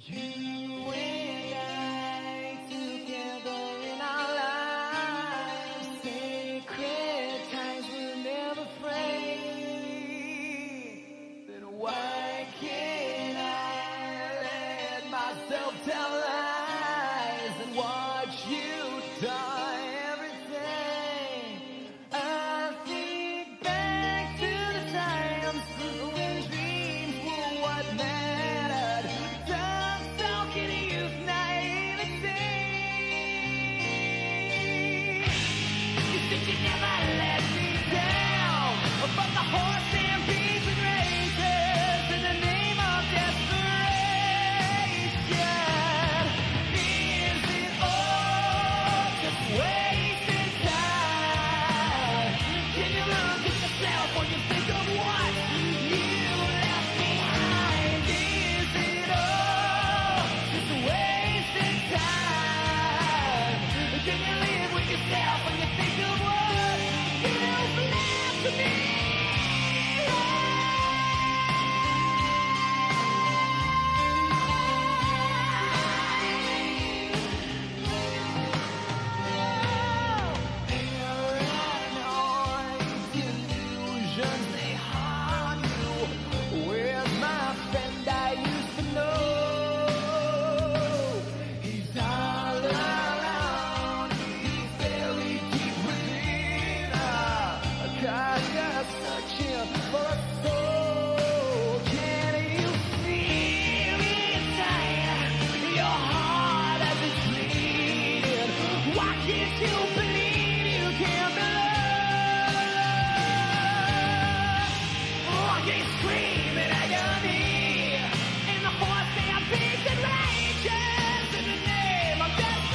You and I together in our lives, sacred ties will never fray. Then why can't I let myself tell lies and watch you die everything? I think back to the times when dreams were what mattered. Dark-soaking youth naivety. You said you never let me down, but the horse stampedes and races in the name of desperation. Is it all just wasted time? Can you look at yourself when you think of what you left behind? Is it all just wasted time? Can you live with yourself when you think of what you've left behind? Paranoid delusions, they haunt you. Where's my friend I used to know? He's all around, he's very deep within. God, you're searching for a soul. Can you feel it inside your heart as it's bleeding? Why can't you believe you can be loved? Oh, you scream in agony, and the horse stampedes and rages in the name of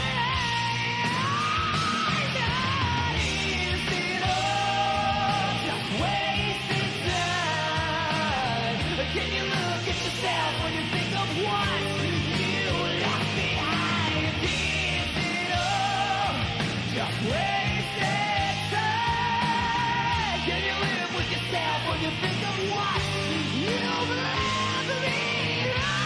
desperation. Is it all just wasted time? Can you look at yourself when you think of what you left behind? Is it all just wasted time? Can you live with yourself when you think of what you've left behind?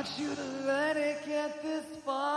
want you to let it get this far.